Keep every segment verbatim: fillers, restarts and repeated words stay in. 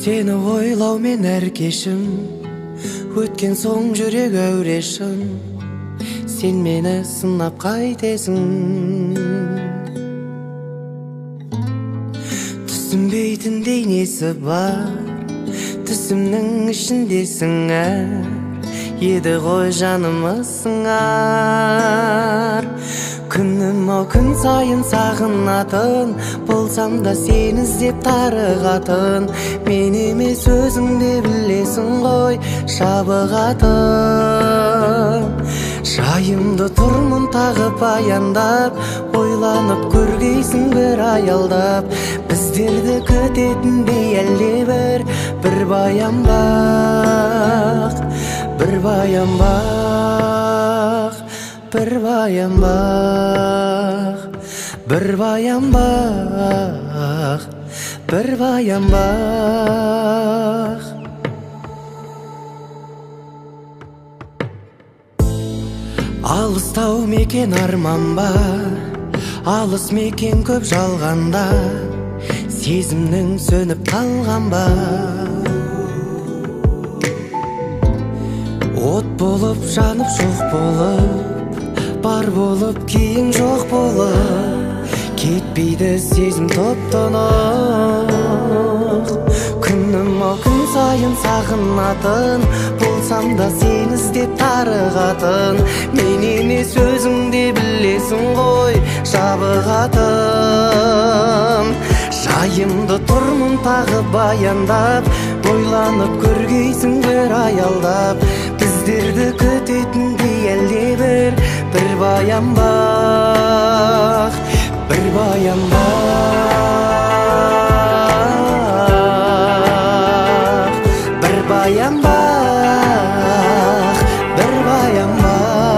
Сені ойлау мен әр кешім, өткен соң жүрек әурешім, сен мені сынап қайтесің. Түсінбейтіндей несі бар, түсімнің ішіндесің әр, еді ғой жанымы сыңар. Күнім ау күн сайын сағынатын, болсам да сені іздеп тарығатын. Мен емес өзіңде білесің ғой шабығатын. Жайымды тұрмын тағы баяндап, ойланып көргейсің бір аялдап. Біздерді күтетіндей әлде бір, бір баян бақ, бір баян бақ, бір баян бақ, бір баян бақ, бір баян бақ. Алыстау мекен арман ба, алыс мекен көп жалғанда, сезімнің сөніп қалған ба. От болып жанып жоқ болып, бар болып кейін жоқ болып, кетпейді сезім топ-тонық. Күнім ау күн сайын сағынатын, болсам да сені іздеп тарығатын. Мен емес өзіңде білесің ғой шабығатын. Жайымды тұрмын тағы баяндап, ойланып көргейсің бір аялдап. Біздерді күтетіндей әлде бір, бір баян бақ, бір баян бақ, бір баян бақ, бір баян бақ.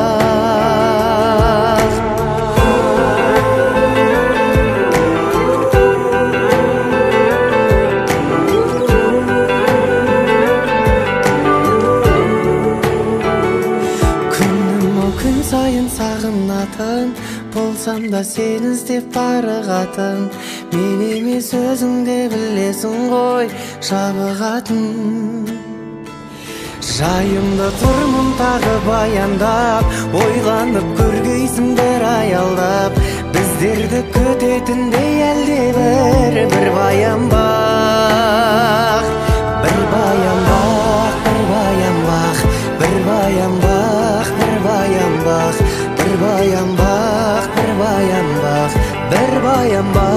Сайын сағынатын, болсам да сені іздеп тарығатын. Мен емес өзіңде білесің ғой шабығатын. Жайымды тұрмын тағы баяндап, ойланып көргейсің бір аялдап. Біздерді күтетіндей әлде бір, бір баян бақ, бір баян бақ, бір баян бақ, бір баян бақ, бір баян бақ, бір баян бақ, бір баян бақ, бір баян бақ.